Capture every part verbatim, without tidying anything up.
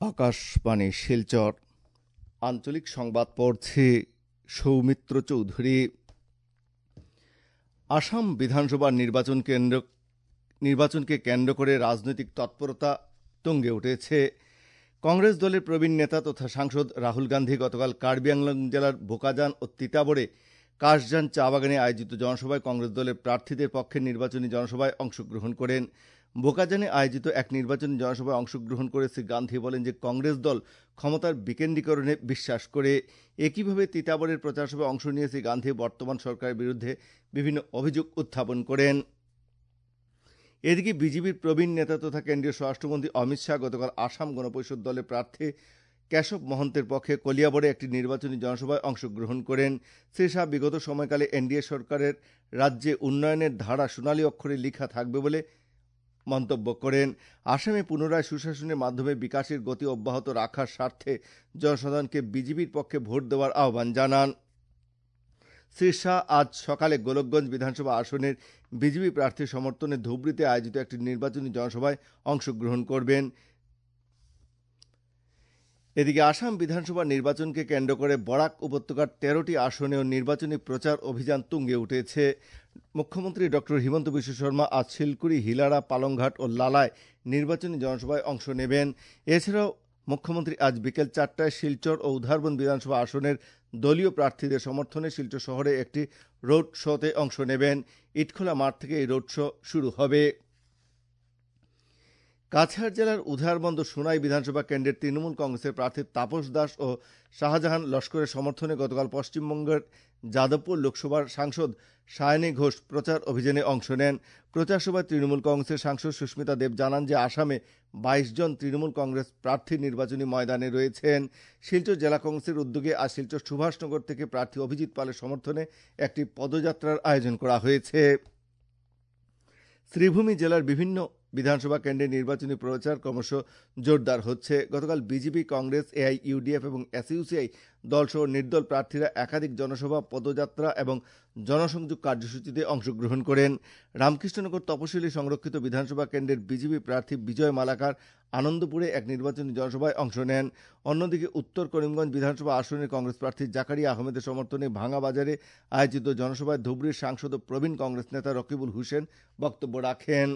আকাশবাণী শিলচর আঞ্চলিক সংবাদ পড়ছে সৌমিত্র চৌধুরী। আসাম বিধানসভা নির্বাচন কেন্দ্র নির্বাচনকে কেন্দ্র করে রাজনৈতিক তৎপরতা তুঙ্গে উঠেছে। কংগ্রেস দলের প্রবীণ নেতা তথা সাংসদ রাহুল গান্ধী গতকাল কার্বি আংলং জেলার বোকাজান ও তিতাবরে কাশজান চা বাগানে আয়োজিত জনসভায় কংগ্রেস দলের প্রার্থীদের পক্ষে নির্বাচনী জনসভায় অংশগ্রহণ করেন। বোকাজানে আয়োজিত এক নির্বাচনী জনসভায় অংশগ্রহণ করে শ্রী গান্ধী বলেন যে কংগ্রেস দল ক্ষমতার বিকেন্দ্রীকরণে বিশ্বাস করে। একইভাবে তিতাবরের প্রচার সভায় অংশ নিয়ে শ্রী গান্ধী বর্তমান সরকারের বিরুদ্ধে বিভিন্ন অভিযোগ উত্থাপন করেন। এদিকে বিজেপির প্রবীণ নেতা তথা কেন্দ্রীয় স্বরাষ্ট্রমন্ত্রী অমিত শাহ গতকাল আসাম গণপরিষদ দলের প্রার্থী কেশব মহন্তের পক্ষে কলিয়াবরে একটি নির্বাচনী জনসভায় অংশগ্রহণ করেন। শ্রী শাহ বিগত সময়কালে এনডিএ সরকারের রাজ্যে উন্নয়নের ধারা সোনালী অক্ষরে লিখা থাকবে বলে মন্তব্য করেন। আসামে পুনরায় সুশাসনের মাধ্যমে বিকাশের গতি অব্যাহত রাখার স্বার্থে জনসাধারণকে বিজেপির পক্ষে ভোট দেওয়ার আহ্বান জানান। শ্রী শাহ আজ সকালে গোলকগঞ্জ বিধানসভা আসনের বিজেপি প্রার্থীর সমর্থনে ধুবড়ীতে আয়োজিত একটি নির্বাচনী জনসভায় অংশগ্রহণ করবেন। এদিকে আসাম বিধানসভা নির্বাচনকে কেন্দ্র করে বরাক উপত্যকার তেরোটি আসনেও নির্বাচনী প্রচার অভিযান তুঙ্গে উঠেছে। মুখ্যমন্ত্রী ডক্টর হিমন্ত বিশ্ব শর্মা আজ শিলকুড়ি, হিলাড়া, পালংঘাট ও লালায় নির্বাচনী জনসভায় অংশ নেবেন। এছাড়াও মুখ্যমন্ত্রী আজ বিকেল চারটায় শিলচর ও উধারবন বিধানসভা আসনের দলীয় প্রার্থীদের সমর্থনে শিলচর শহরে একটি রোড শোতে অংশ নেবেন। ইটখোলা মাঠ থেকে এই রোড শো শুরু হবে। কাছাড় জেলার উধারবন্দ সোনাই বিধানসভা কেন্দ্রের তৃণমূল কংগ্রেসের প্রার্থী তাপস দাস ও শাহজাহান লস্করের সমর্থনে গতকাল পশ্চিমবঙ্গের যাদবপুর লোকসভার সাংসদ সায়নী ঘোষ প্রচার অভিযানে অংশ নেন। প্রচার সভায় তৃণমূল কংগ্রেসের সাংসদ সুস্মিতা দেব জানান যে আসামে বাইশ জন তৃণমূল কংগ্রেস প্রার্থী নির্বাচনী ময়দানে রয়েছেন। শিলচর জেলা কংগ্রেসের উদ্যোগে আজ শিলচর সুভাষনগর থেকে প্রার্থী অভিজিৎ পালের সমর্থনে একটি পদযাত্রার আয়োজন করা হয়েছে। শ্রীভূমি জেলার বিভিন্ন বিধানসভা কেন্দ্রে নির্বাচনী প্রচার ক্রমশ জোরদার হচ্ছে। গতকাল বিজেপি, কংগ্রেস, এআইইউডিএফ এবং এসইউসিআই দলসহ নির্দল প্রার্থীরা একাধিক জনসভা, পদযাত্রা এবং জনসংযোগ কার্যসূচিতে অংশগ্রহণ করেন। রামকৃষ্ণনগর তপশিলি সংরক্ষিত বিধানসভা কেন্দ্রের বিজেপি প্রার্থী বিজয় মালাকার আনন্দপুরে এক নির্বাচনী জনসভায় অংশ নেন। অন্যদিকে উত্তর করিমগঞ্জ বিধানসভা আসনের কংগ্রেস প্রার্থী জাকারিয়া আহমেদের সমর্থনে ভাঙা বাজারে আয়োজিত জনসভায় ধুবড়ীর সাংসদ ও প্রবীণ কংগ্রেস নেতা রকিবুল হুসেন বক্তব্য রাখেন।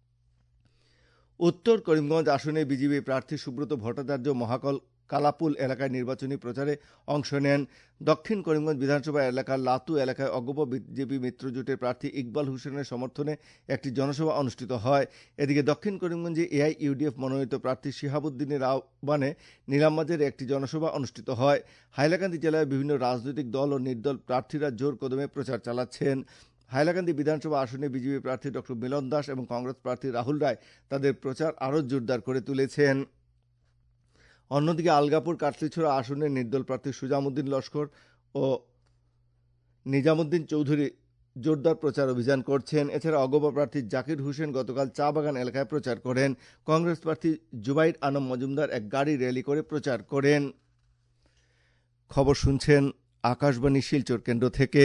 উত্তর করিমগঞ্জ আসনে বিজেপি প্রার্থী সুব্রত ভট্টাচার্য মহাকল কালাপুল এলাকায় নির্বাচনী প্রচারে অংশ নেন। দক্ষিণ করিমগঞ্জ বিধানসভা এলাকার লাতু এলাকায় অগপ বিজেপি মিত্রজোটের প্রার্থী ইকবাল হোসেনের সমর্থনে একটি জনসভা অনুষ্ঠিত হয়। এদিকে দক্ষিণ করিমগঞ্জে এআইইউডিএফ মনোনীত প্রার্থী শিহাবুদ্দিনের আহ্বানে নিলামবাজারে একটি জনসভা অনুষ্ঠিত হয়। হাইলাকান্দি জেলায় বিভিন্ন রাজনৈতিক দল ও নির্দল প্রার্থীরা জোর কদমে প্রচার চালাচ্ছেন। হাইলাকান্দি বিধানসভা আসনে বিজেপি প্রার্থী ডক্টর মিলন দাস এবং কংগ্রেস প্রার্থী রাহুল রায় তাদের প্রচার আরও জোরদার করে তুলেছেন। অন্যদিকে আলগাপুর কাটলিছড়া আসনের নির্দল প্রার্থী সুজামুদ্দিন লস্কর ও নিজামুদ্দিন চৌধুরী জোরদার প্রচার অভিযান করছেন। এছাড়া অগপা প্রার্থী জাকির হোসেন গতকাল চা বাগান এলাকায় প্রচার করেন। কংগ্রেস প্রার্থী জুবাইর আনম মজুমদার এক গাড়ি র্যালি করে প্রচার করেন। খবর শুনছেন আকাশবাণী শিলচর কেন্দ্র থেকে।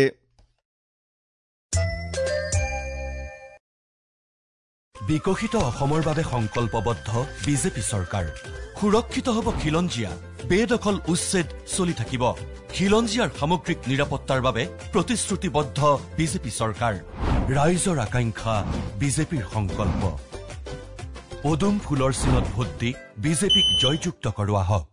বিকশিত অসমৰ বাবে সংকল্পবদ্ধ বিজেপি চৰকাৰ। সুৰক্ষিত হ'ব খিলঞ্জীয়া, বেদখল উচ্ছেদ চলি থাকিব। খিলঞ্জীয়াৰ সামগ্ৰিক নিৰাপত্তাৰ বাবে প্ৰতিশ্ৰুতিবদ্ধ বিজেপি চৰকাৰ। ৰাইজৰ আকাংক্ষা, বিজেপিৰ সংকল্প। পদুম ফুলৰ চিনত ভোট দি বিজেপিক জয়যুক্ত কৰোৱা হওক।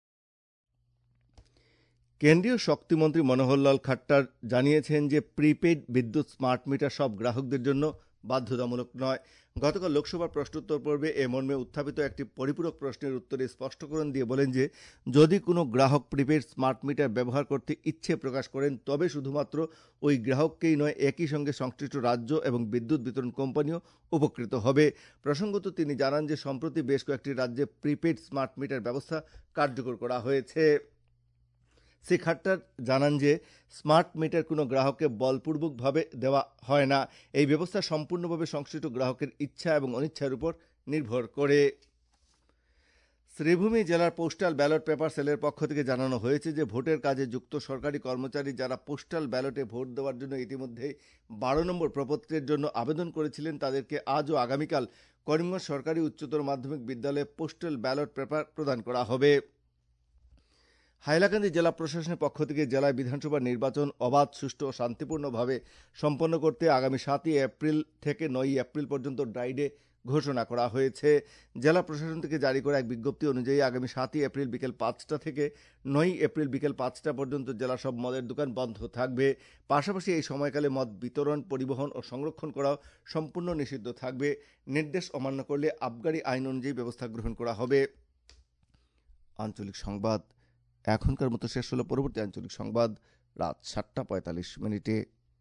কেন্দ্রীয় শক্তিমন্ত্রী মনোহরলাল খাট্টার জানিয়েছেন যে প্রিপেড বিদ্যুৎ স্মার্ট মিটার সব গ্রাহকদের জন্য বাধ্যতামূলক নয়। গতকাল লোকসভার প্রশ্নোত্তর পর্বে এ মর্মে উত্থাপিত একটি পরিপূরক প্রশ্নের উত্তরে স্পষ্টীকরণ দিয়ে বলেন যে যদি কোনো গ্রাহক প্রিপেড স্মার্ট মিটার ব্যবহার করতে ইচ্ছে প্রকাশ করেন তবে শুধুমাত্র ওই গ্রাহককেই নয়, একই সঙ্গে সংশ্লিষ্ট রাজ্য এবং বিদ্যুৎ বিতরণ কোম্পানিও উপকৃত হবে। প্রসঙ্গত তিনি জানান যে সম্প্রতি বেশ কয়েকটি রাজ্যে প্রিপেড স্মার্ট মিটার ব্যবস্থা কার্যকর করা হয়েছে। শ্রী খাট্টার জানান যে স্মার্ট মিটার কোনো গ্রাহককে বলপূর্বকভাবে দেওয়া হয় না। এই ব্যবস্থা সম্পূর্ণভাবে সংশ্লিষ্ট গ্রাহকের ইচ্ছা এবং অনিচ্ছার উপর নির্ভর করে। শ্রীভূমি জেলার পোস্টাল ব্যালট পেপার সেলের পক্ষ থেকে জানানো হয়েছে যে ভোটের কাজে যুক্ত সরকারি কর্মচারী যারা পোস্টাল ব্যালটে ভোট দেওয়ার জন্য ইতিমধ্যেই বারো নম্বর প্রপত্রের জন্য আবেদন করেছিলেন তাদেরকে আজ ও আগামীকাল করিমগঞ্জ সরকারি উচ্চতর মাধ্যমিক বিদ্যালয়ে পোস্টাল ব্যালট পেপার প্রদান করা হবে। হাইলাকান্দি জেলা প্রশাসনের পক্ষ থেকে জেলায় বিধানসভা নির্বাচন অবাধ, সুষ্ঠু ও শান্তিপূর্ণভাবে সম্পন্ন করতে আগামী সাতই এপ্রিল থেকে নয়ই এপ্রিল পর্যন্ত ড্রাই ডে ঘোষণা করা হয়েছে। জেলা প্রশাসন থেকে জারি করা এক বিজ্ঞপ্তি অনুযায়ী আগামী সাতই এপ্রিল বিকেল পাঁচটা থেকে নয়ই এপ্রিল বিকেল পাঁচটা পর্যন্ত জেলা সব মদের দোকান বন্ধ থাকবে। পাশাপাশি এই সময়কালে মদ বিতরণ, পরিবহন ও সংরক্ষণ করাও সম্পূর্ণ নিষিদ্ধ থাকবে। নির্দেশ অমান্য করলে আবগারি আইন অনুযায়ী ব্যবস্থা গ্রহণ করা হবে। আঞ্চলিক সংবাদ এখনকার মতো শেষ হলো। পরবর্তী আঞ্চলিক সংবাদ রাত সাতটা পঁয়তাল্লিশ মিনিটে।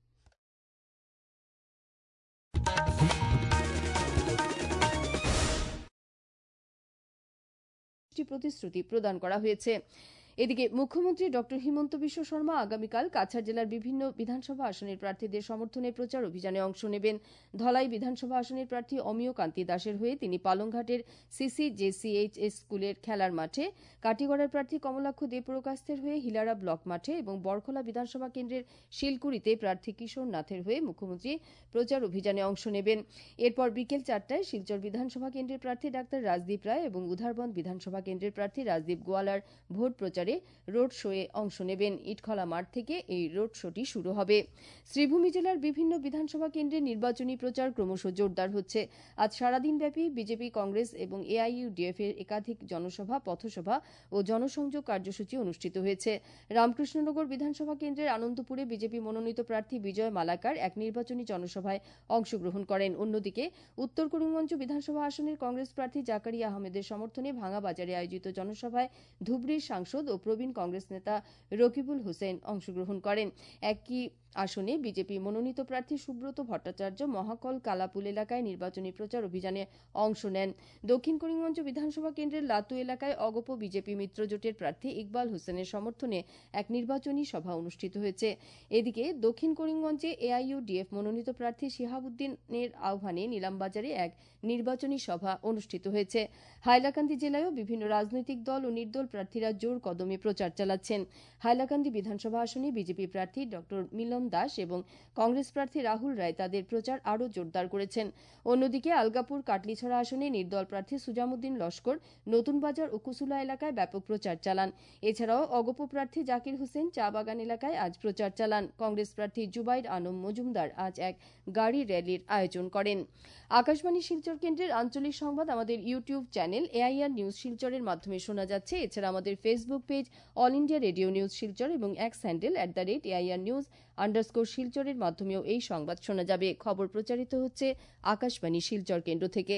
প্রতিশ্রুতি প্রদান করা হয়েছে। এদিকে মুখ্যমন্ত্রী ডক্টর হিমন্ত বিশ্ব শর্মা আগামীকাল কাছাড় জেলার বিভিন্ন বিধানসভা আসনের প্রার্থীদের সমর্থনে প্রচার অভিযানে অংশ নেবেন। ধলাই বিধানসভা আসনের প্রার্থী অমিয় কান্তি দাসের হয়ে তিনি পালংঘাটের সিসি জেসিএইচএস স্কুলের খেলার মাঠে, কাটিগড়ার প্রার্থী কমলাক্ষ দেবপ্রকাশের হয়ে হিলারা ব্লক মাঠে এবং বরখলা বিধানসভা কেন্দ্রের শিলকুড়িতে প্রার্থী কিশোর নাথের হয়ে মুখ্যমন্ত্রী প্রচার অভিযানে অংশ নেবেন। এরপর বিকেল চারটায় শিলচর বিধানসভা কেন্দ্রের প্রার্থী ডাক্তার রাজদীপ রায় এবং উধারবন্দ বিধানসভা কেন্দ্রের প্রার্থী রাজদীপ গোয়ালার ভোট প্রচারে রোড শোয়ে অংশ নেবেন। ইটখলা মাঠ থেকে এই রোড শোটি শুরু হবে। শ্রীভূমি জেলার বিভিন্ন বিধানসভা কেন্দ্রে নির্বাচনী প্রচার ক্রমশ জোরদার হচ্ছে। আজ সারাদিন ব্যাপী বিজেপি, কংগ্রেস এবং এআইইউডিএফ এর একাধিক জনসভা, পথসভা ও জনসংযোগ কার্যসূচি অনুষ্ঠিত হয়েছে। রামকৃষ্ণনগর বিধানসভা কেন্দ্রের আনন্দপুরে বিজেপি মনোনীত প্রার্থী বিজয় মালাকার এক নির্বাচনী জনসভায় অংশগ্রহণ করেন। অন্যদিকে উত্তর করিমগঞ্জ বিধানসভা আসনের কংগ্রেস প্রার্থী জাকারিয়া আহমেদের সমর্থনে ভাঙা বাজারে আয়োজিত জনসভায় ধুবড়ীর সাংসদ ও প্রবীণ কংগ্রেস নেতা রকিবুল হোসেন অংশগ্রহণ করেন। একই আসনে বিজেপি মনোনীত প্রার্থী সুব্রত ভট্টাচার্য মহাকল কালাপুল এলাকায় নির্বাচনী প্রচার অভিযানে অংশ নেন। দক্ষিণ করিমগঞ্জ বিধানসভা কেন্দ্রের লাতু এলাকায় অগপ বিজেপি মিত্রজোটের প্রার্থী ইকবাল হোসেনের সমর্থনে এক নির্বাচনী সভা অনুষ্ঠিত হয়েছে। এদিকে দক্ষিণ করিমগঞ্জে এআইইউডিএফ মনোনীত প্রার্থী শিহাবুদ্দিনের আহ্বানে নিলামবাজারে এক নির্বাচনী সভা অনুষ্ঠিত হয়েছে। হাইলাকান্দি জেলায়ও বিভিন্ন রাজনৈতিক দল ও নির্দল প্রার্থীরা জোর কদমে প্রচার চালাচ্ছেন। হাইলাকান্দি বিধানসভা আসনে বিজেপি প্রার্থী ডক্টর মিলন দাস এবং কংগ্রেস প্রার্থী রাহুল রায় তাদের প্রচার আরও জোরদার করেছেন। অন্যদিকে আলগাপুর কাটলিছড়া আসনে নির্দল প্রার্থী সুজামুদ্দিন লস্কর নতুন বাজার ও কুসুলা এলাকায় ব্যাপক প্রচার চালান। এছাড়াও অগপ প্রার্থী জাকির হোসেন চা বাগান এলাকায় আজ প্রচার চালান। কংগ্রেস প্রার্থী জুবাইর আনম মজুমদার আজ এক গাড়ি র্যালির আয়োজন করেন। আকাশবাণী শিলচর কেন্দ্রের আঞ্চলিক সংবাদ আমাদের ইউটিউব চ্যানেল এআইআর নিউজ শিলচরের মাধ্যমে শোনা যাচ্ছে। এছাড়া আমাদের Facebook page all India radio news Silchar এবং X handle at the rate AIR news underscore শিলচরের মাধ্যমেও এই সংবাদ শোনা যাবে। খবর প্রচারিত হচ্ছে আকাশবাণী শিলচর কেন্দ্র থেকে।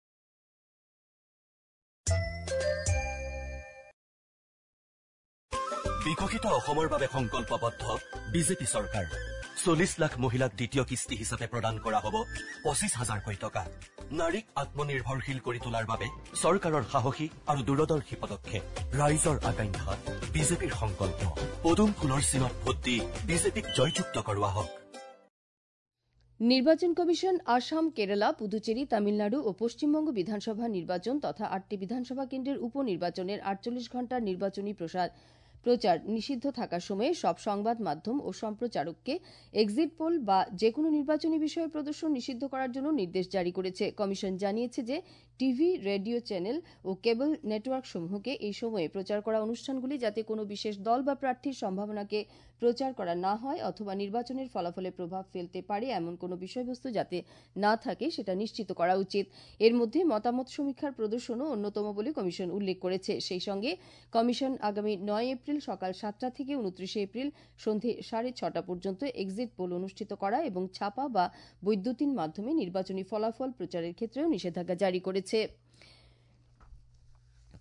বিকশিত অসমৰ বাবে সংকল্পবদ্ধ বিজেপি চৰকাৰ। চল্লিশ লাখ মহিলাক দ্বিতীয় কিস্তি হিচাপে প্ৰদান কৰা হ'ব পঁচিছ হাজাৰকৈ টকা। নাৰীক আত্মনিৰ্ভৰশীল কৰি তোলাৰ বাবে চৰকাৰৰ সাহসী আৰু দূৰদৰ্শী পদক্ষেপ। ৰাইজৰ আকাংক্ষা, বিজেপিৰ সংকল্প। পদুম ফুলৰ চিনত ভোট দি বিজেপিক জয়যুক্ত কৰোৱা হওক। নির্বাচন কমিশন আসাম, কেরালা, পুদুচেরি, তামিলনাড়ু ও পশ্চিমবঙ্গ বিধানসভা নির্বাচন তথা আটটি বিধানসভা কেন্দ্রের উপনির্বাচনের আটচল্লিশ ঘণ্টার নির্বাচনী প্রসার প্রচার নিষিদ্ধ থাকার সময়ে সব সংবাদ মাধ্যম ও সম্প্রচারককে এক্সিট পোল বা যেকোনো নির্বাচনী বিষয়ে প্রদর্শন নিষিদ্ধ করার জন্য নির্দেশ জারি করেছে। কমিশন জানিয়েছে যে টিভি, রেডিও চ্যানেল ও কেবল নেটওয়ার্ক সমূহকে এই সময়ে প্রচার করা অনুষ্ঠানগুলি যাতে কোনো বিশেষ দল বা প্রার্থীর সম্ভাবনাকে প্রচার করা না হয় অথবা নির্বাচনের ফলাফলে প্রভাব ফেলতে পারে এমন কোনো বিষয়বস্তু যাতে না থাকে সেটা নিশ্চিত করা উচিত। এর মধ্যে মতামত সমীক্ষার প্রদর্শনও অন্যতম বলে কমিশন উল্লেখ করেছে। সেই সঙ্গে কমিশন আগামী নয় এপ্রিল সকাল সাতটা থেকে উনত্রিশে এপ্রিল সন্ধে সাড়ে ছটা পর্যন্ত এক্সিট পোল অনুষ্ঠিত করা এবং ছাপা বা বৈদ্যুতিন মাধ্যমে নির্বাচনী ফলাফল প্রচারের ক্ষেত্রেও নিষেধাজ্ঞা জারি করেছে।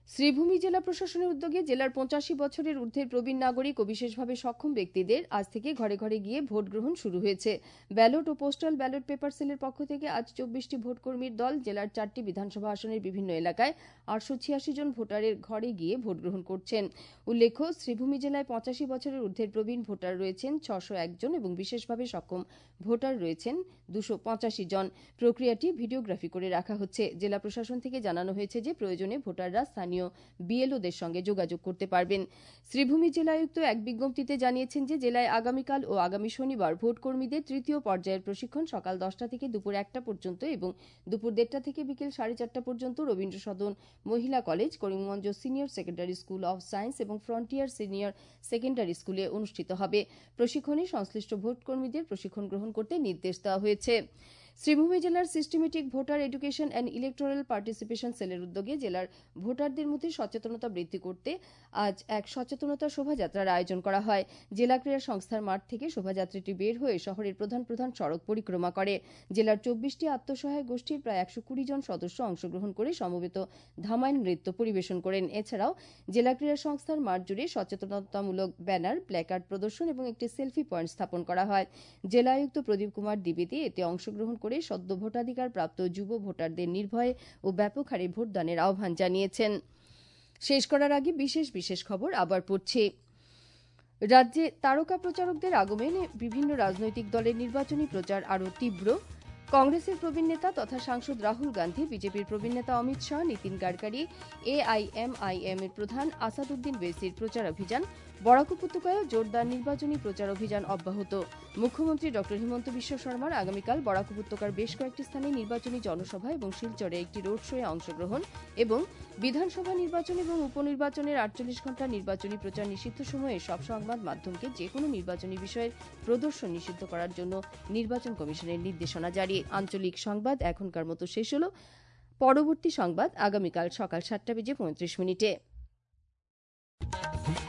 শ্রীভূমি জেলা প্রশাসনের উদ্যোগে জেলার পঁচাশি বছরের ঊর্ধ্বের প্রবীণ নাগরিক ও বিশেষভাবে সক্ষম ব্যক্তিদের আজ থেকে ঘরে ঘরে গিয়ে ভোট গ্রহণ শুরু হয়েছে। ব্যালট ও পোস্টাল ব্যালট পেপার সেলের পক্ষ থেকে আজ চব্বিশটি ভোটকর্মীর দল জেলার চারটি বিধানসভা আসনের বিভিন্ন এলাকায় আটশো ছিয়াশি জন ভোটারের ঘরে গিয়ে ভোট গ্রহণ করছেন। উল্লেখ্য, শ্রীভূমি জেলায় পঁচাশি বছরের ঊর্ধ্বের প্রবীণ ভোটার রয়েছেন ছশো এক জন এবং বিশেষভাবে সক্ষম ভোটার রয়েছেন দুশো পঁচাশি জন। প্রক্রিয়াটি ভিডিওগ্রাফি করে রাখা হচ্ছে। জেলা প্রশাসন থেকে জানানো হয়েছে যে প্রয়োজনে ভোটাররা স্থানীয় বিএলওদের সঙ্গে যোগাযোগ করতে পারবেন। শ্রীভূমি জেলা আয়ুক্ত এক বিজ্ঞপ্তিতে জানিয়েছেন যে জেলায় আগামীকাল ও আগামী শনিবার ভোটকর্মীদের তৃতীয় পর্যায়ের প্রশিক্ষণ সকাল দশটা থেকে দুপুর একটা পর্যন্ত এবং দুপুর দেড়টা থেকে বিকেল সাড়ে চারটা পর্যন্ত রবীন্দ্র সদন মহিলা college, Karimganj senior secondary school of science এবং ফ্রন্টিয়ার সিনিয়র সেকেন্ডারি স্কুলে অনুষ্ঠিত হবে। প্রশিক্ষণে সংশ্লিষ্ট ভোটকর্মীদের প্রশিক্ষণ গ্রহণ করতে নির্দেশ দেওয়া হয়েছে। শ্রীভূমি জেলার systematic voter education and electoral participation সেলের উদ্যোগে জেলার ভোটারদের মধ্যে সচেতনতা বৃদ্ধি করতে আজ এক সচেতনতা শোভাযাত্রার আয়োজন করা হয়। জেলা ক্রীড়া সংস্থার মাঠ থেকে শোভাযাত্রাটি বের হয়ে শহরের প্রধান প্রধান সড়ক পরিক্রমা করে। জেলার চব্বিশটি আত্মসহায়ক গোষ্ঠীর প্রায় একশো কুড়ি জন সদস্য অংশগ্রহণ করে সমবেত ধামাইল নৃত্য পরিবেশন করেন। এছাড়াও জেলা ক্রীড়া সংস্থার মাঠ জুড়ে সচেতনতামূলক ব্যানার, প্ল্যাকার্ড প্রদর্শন এবং একটি সেলফি পয়েন্ট স্থাপন করা হয়। জেলা আয়ুক্ত প্রদীপ কুমার দ্বিবেদী এতে অংশগ্রহণ করে সদ্য ভোটাধিকার প্রাপ্ত যুব ভোটারদের নির্ভয়ে ও ব্যাপক হারে ভোটদানের আহ্বান জানিয়েছেন। শেষ করার আগে বিশেষ বিশেষ খবর আবার পড়ছি। রাজ্যে তারকা প্রচারকদের আগমনে বিভিন্ন রাজনৈতিক দলের নির্বাচনী প্রচার আরও তীব্র। কংগ্রেসের প্রবীণ নেতা তথা সাংসদ রাহুল গান্ধী, বিজেপির প্রবীণ নেতা অমিত শাহ, নীতিন গাডকারি, এআইএমআইএম এর প্রধান আসাদুদ্দিন ওয়েসির প্রচার অভিযান। বরাক উপত্যকায় জোরদার নির্বাচনী প্রচার অভিযান অব্যাহত। মুখ্যমন্ত্রী ড হিমন্ত বিশ্ব শর্মার আগামীকাল বরাক উপত্যকার বেশ কয়েকটি স্থানে নির্বাচনী জনসভা এবং শিলচরে একটি রোড শোয়ে অংশগ্রহণ এবং বিধানসভা নির্বাচন এবং উপনির্বাচনের আটচল্লিশ ঘণ্টা নির্বাচনী প্রচার নিষিদ্ধ সময়ে সব সংবাদ মাধ্যমকে যেকোনো নির্বাচনী বিষয়ের প্রদর্শন নিষিদ্ধ করার জন্য নির্বাচন কমিশনের নির্দেশনা জারি। আঞ্চলিক সংবাদ এখনকার মতো শেষ হল। পরবর্তী সংবাদ আগামীকাল সকাল সাতটা বেজে পঁয়ত্রিশ মিনিটে।